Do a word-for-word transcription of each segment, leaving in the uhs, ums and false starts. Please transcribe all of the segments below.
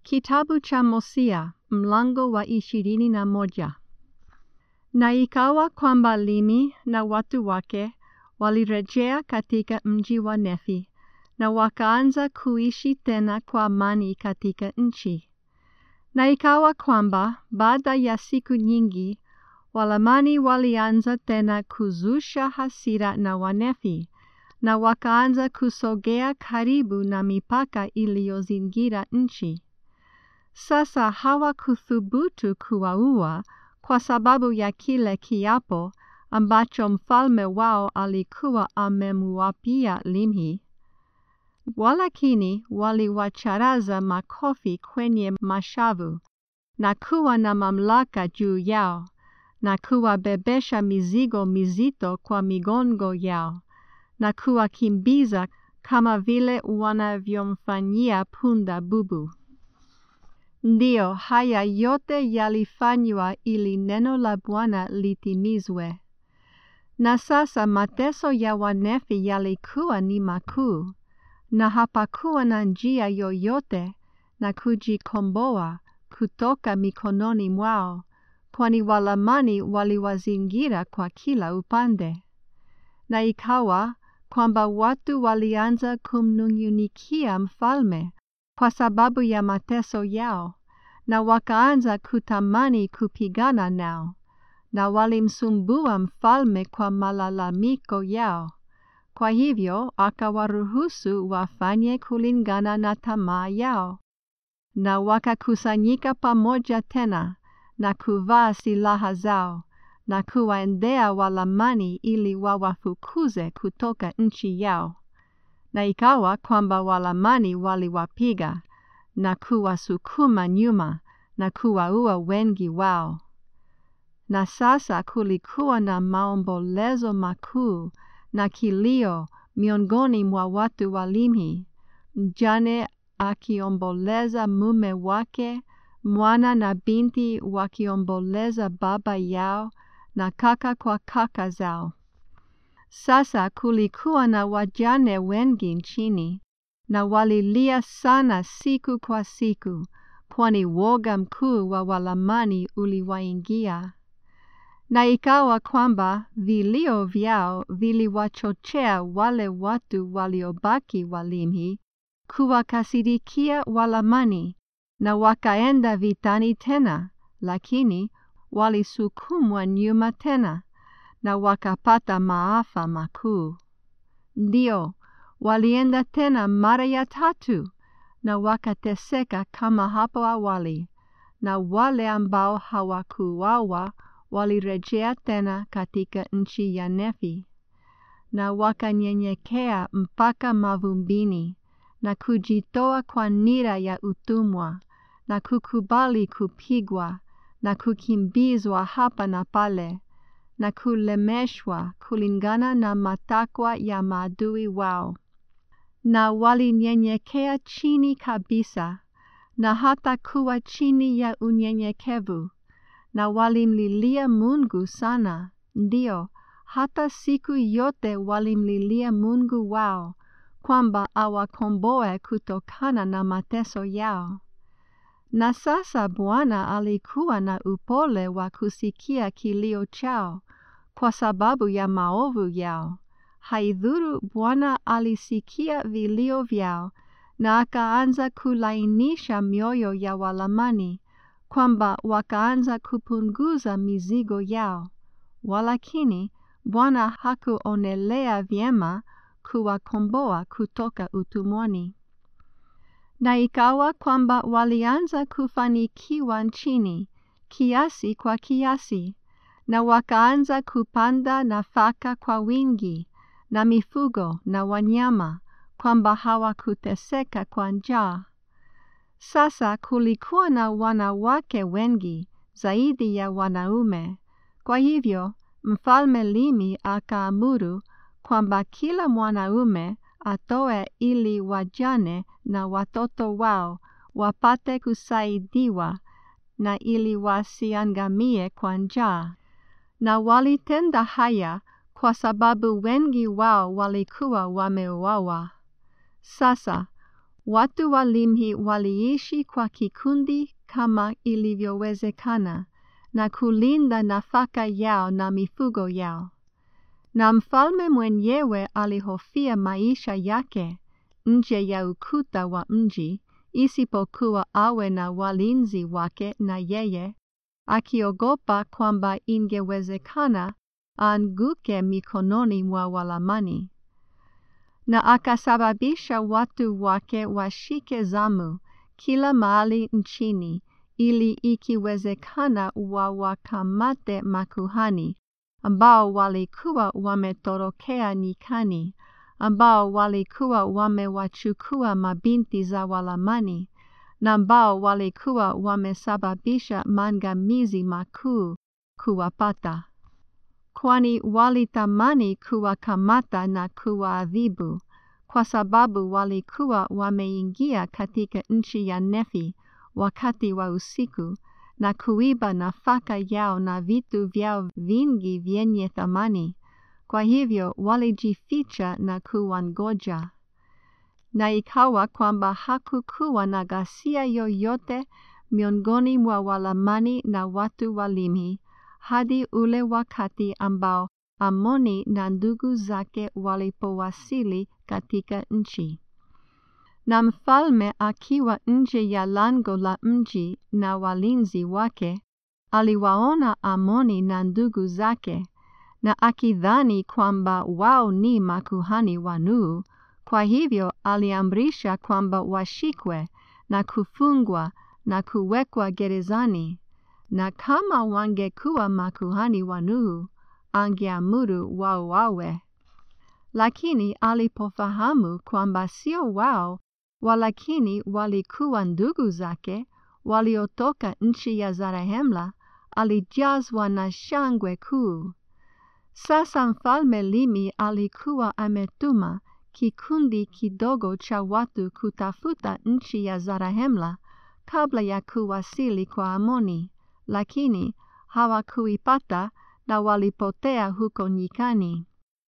Kitabu cha Hosea mlango wa ishirini na moja. Na ikawa kwamba Limi na watu wake walirejea katika mji wa Nefi, na wakaanza kuishi tena kwa amani katika nchi. Na ikawa kwamba baada ya siku nyingi, Walamani walianza tena kuzusha hasira na Wanefi, na wakaanza kusogea karibu na mipaka iliyozingira nchi. Sasa hawakuthubutu kuwaua kwa sababu ya kile kiapo ambacho mfalme wao alikuwa amemuapia Limhi. Walakini waliwacharaza makofi kwenye mashavu na kuwa na mamlaka juu yao na kuwabebesha mizigo mizito kwa migongo yao na kuwakimbiza kama vile wanavyomfanyia punda bubu. Ndiyo, haya yote yalifanywa ili neno la Bwana litimizwe. Na sasa mateso ya Wanefi yalikuwa ni makuu, na hapakuwa na njia yoyote na kujikomboa kutoka mikononi mwao, kwani Walamani waliwazingira kwa kila upande. Na ikawa kwamba watu walianza kumnung'unikia mfalme kwa sababu ya mateso yao, na wakaanza kutamani kupigana nao, na walimsumbua mfalme kwa malalamiko yao. Kwa hivyo akawaruhusu wafanye kulingana na tamaa yao, na wakakusanyika pamoja tena na kuvaa silaha zao, na kuwaendea Walamani ili wawafukuze kutoka nchi yao. Na ikawa kwamba Walamani waliwapiga na kuwasukuma nyuma na kuwaua wengi wao. Na sasa kulikuwa na maombolezo makuu na kilio miongoni mwa watu wa Limhi, mjane akiomboleza mume wake, mwana na binti wakiomboleza baba yao, na kaka kwa kaka zao. Sasa kulikuwa na wajane wengi nchini, na walilia sana siku kwa siku, kwani woga mkuu wa Walamani uliwaingia. Na ikawa kwamba vilio vyao viliwachochea wale watu waliobaki wa Limhi kuwakasirikia Walamani, na wakaenda vitani tena, lakini walisukumwa nyuma tena, na wakapata maafa makuu. Ndio, walienda tena mara ya tatu, na wakateseka kama hapo awali, na wale ambao hawakuuawa walirejea tena katika nchi ya Nefi, na wakanyenyekea mpaka mavumbini, na kujitoa kwa nira ya utumwa, na kukubali kupigwa, na kukimbizwa hapa na pale, na kulemeshwa kulingana na matakwa ya maadui wao. Na walinyenyekea chini kabisa, na hata kuwa chini ya unyenyekevu, na walimlilia Mungu sana. Ndio, hata siku yote walimlilia Mungu wao, kwamba awakomboe kutokana na mateso yao. Na sasa Bwana alikuwa na upole wa kusikia kilio chao kwa sababu ya maovu yao. Haidhuru Bwana alisikia vilio vyao, na akaanza kulainisha mioyo ya Walamani, kwamba wakaanza kupunguza mizigo yao. Walakini Bwana hakuonelea vyema kuwakomboa kutoka utumwani. Na ikawa kwamba walianza kufanikiwa nchini kiasi kwa kiasi, na wakaanza kupanda nafaka kwa wingi, na mifugo na wanyama, kwamba hawakuteseka kwa njaa. Sasa kulikuwa na wanawake wengi zaidi ya wanaume. Kwa hivyo mfalme Limi akaamuru kwamba kila mwanaume atoe ili wajane na watoto wao wapate kusaidiwa, na ili wasiangamie kwa njaa. Na walitenda haya kwa sababu wengi wao walikuwa wameuawa. Sasa Watu wa Limhi waliishi kwa kikundi kama ilivyowezekana na kulinda nafaka yao na mifugo yao. Na mfalme mwenyewe alihofia maisha yake nje ya ukuta wa mji, isipokuwa awe na walinzi wake na yeye, akiogopa kwamba ingewezekana aanguke mikononi mwa Walamani. Na akasababisha watu wake washike zamu kila mahali nchini, ili ikiwezekana wawakamate makuhani ambao walikuwa wametorokea nyikani, ambao walikuwa wamewachukua mabinti za Walamani, na ambao walikuwa wamesababisha maangamizi makuu kuwapata. Kwani walitamani kuwakamata na kuwaadhibu, kwa sababu walikuwa wameingia katika nchi ya Nefi wakati wa usiku, na kuiba nafaka yao na vitu vyao vingi vyenye thamani. Kwa hivyo walijificha na kuwangoja. Na ikawa kwamba hakukuwa na ghasia yoyote miongoni mwa Walamani na watu wa Limhi, hadi ule wakati ambao Amoni na ndugu zake walipowasili katika nchi. Na mfalme akiwa nje ya lango la mji na walinzi wake, aliwaona Amoni na ndugu zake, na akidhani kwamba wao ni makuhani wa Nuhu, kwa hivyo aliamrisha kwamba washikwe na kufungwa na kuwekwa gerezani. Na kama wangekuwa makuhani wa Nuhu, angeamuru wauawe. Lakini alipofahamu kwamba sio wao, walakini walikuwa ndugu zake waliotoka nchi ya Zarahemla, alijazwa na shangwe kuu. Sasa mfalme Limhi alikuwa ametuma kikundi kidogo cha watu kutafuta nchi ya Zarahemla kabla ya kuwasili kwa Amoni, lakini hawakuipata na walipotea huko nyikani.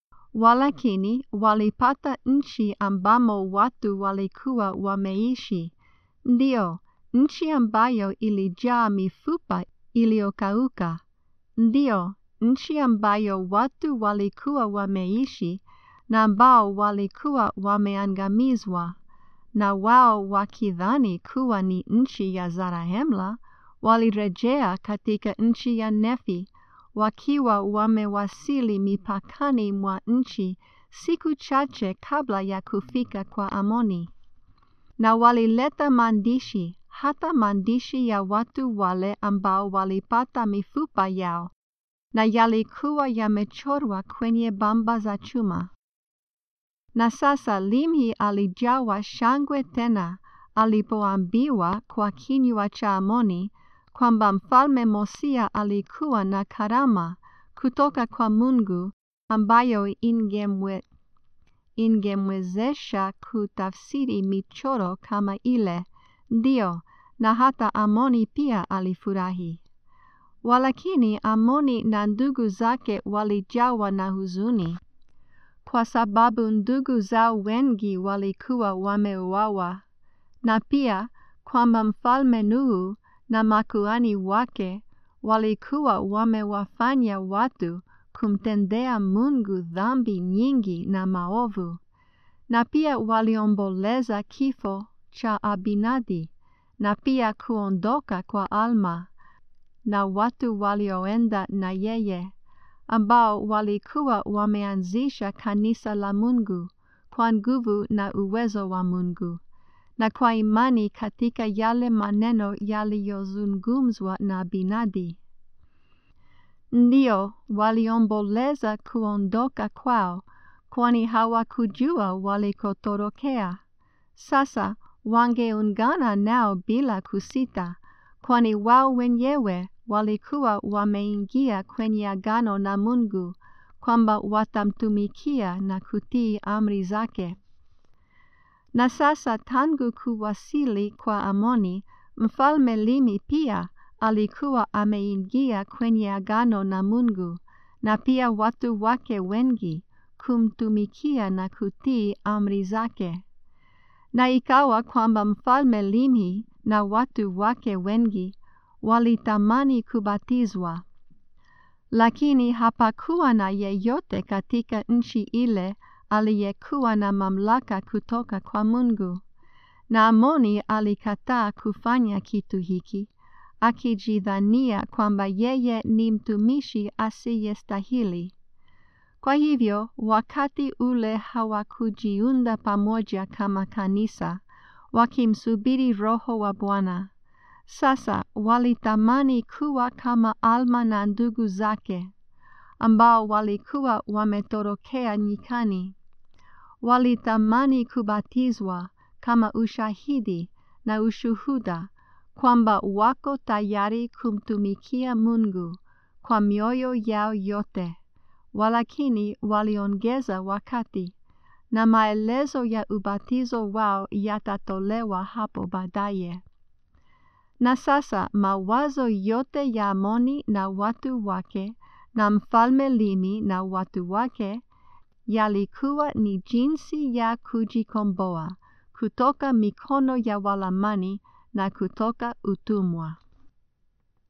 Walakini walipata nchi ambamo watu walikuwa wameishi, ndio nchi ambayo ilijaa mifupa iliyokauka, ndio nchi ambayo watu walikuwa wameishi na ambao walikuwa wameangamizwa. Na wao wakidhani kuwa ni nchi ya Zarahemla, walirejea katika nchi ya Nefi, wakiwa wamewasili mipakani mwa nchi siku chache kabla ya kufika kwa Amoni. Na walileta maandishi, hata maandishi ya watu wale ambao walipata mifupa yao, na yalikuwa yamechorwa kwenye bamba za chuma. Na sasa Limhi alijawa shangwe tena alipoambiwa kwa kinywa cha Amoni kwamba mfalme Mosia alikuwa na karama kutoka kwa Mungu ambayo ingemwe, ingemwezesha kutafsiri michoro kama ile. Ndio, na hata Amoni pia alifurahi. Walakini Amoni na ndugu zake walijawa na huzuni, kwa sababu ndugu zao wengi walikuwa wameuawa, na pia kwamba mfalme Nuhu na makuhani wake walikuwa wamewafanya watu kumtendea Mungu dhambi nyingi na maovu, na pia waliomboleza kifo cha Abinadi, na pia kuondoka kwa Alma na watu walioenda na yeye, ambao walikuwa wameanzisha kanisa la Mungu kwa nguvu na uwezo wa Mungu, na kwa imani katika yale maneno yaliyozungumzwa na Abinadi. Ndio waliomboleza kuondoka kwao, kwani hawakujua walikotorokea. Sasa wangeungana nao bila kusita, kwani wao wenyewe walikuwa wameingia kwenye agano na Mungu kwamba watamtumikia na kutii amri zake. Na sasa tangu kuwasili kwa Amoni, mfalme Limhi pia alikuwa ameingia kwenye agano na Mungu, na pia watu wake wengi kumtumikia na kutii amri zake. Na ikawa kwamba Mfalme Limhi na watu wake wengi walitamani kubatizwa, lakini hapakuwa na yeyote katika nchi ile aliyekuwa na mamlaka kutoka kwa Mungu. Na Amoni alikataa kufanya kitu hiki, akijidhania kwamba yeye ni mtumishi asiyestahili. Kwa hivyo, wakati ule hawakujiunda pamoja kama kanisa, wakimsubiri Roho wa Bwana. Sasa walitamani kuwa kama Alma na ndugu zake, ambao walikuwa wametorokea nyikani. Walitamani kubatizwa kama ushahidi na ushuhuda kwamba wako tayari kumtumikia Mungu kwa mioyo yao yote. Walakini waliongeza wakati, na maelezo ya ubatizo wao yatatolewa hapo baadaye. Na sasa mawazo yote ya Amoni na watu wake na Mfalme Limhi na watu wake yalikuwa ni jinsi ya kujikomboa kutoka mikono ya Walamani na kutoka utumwa.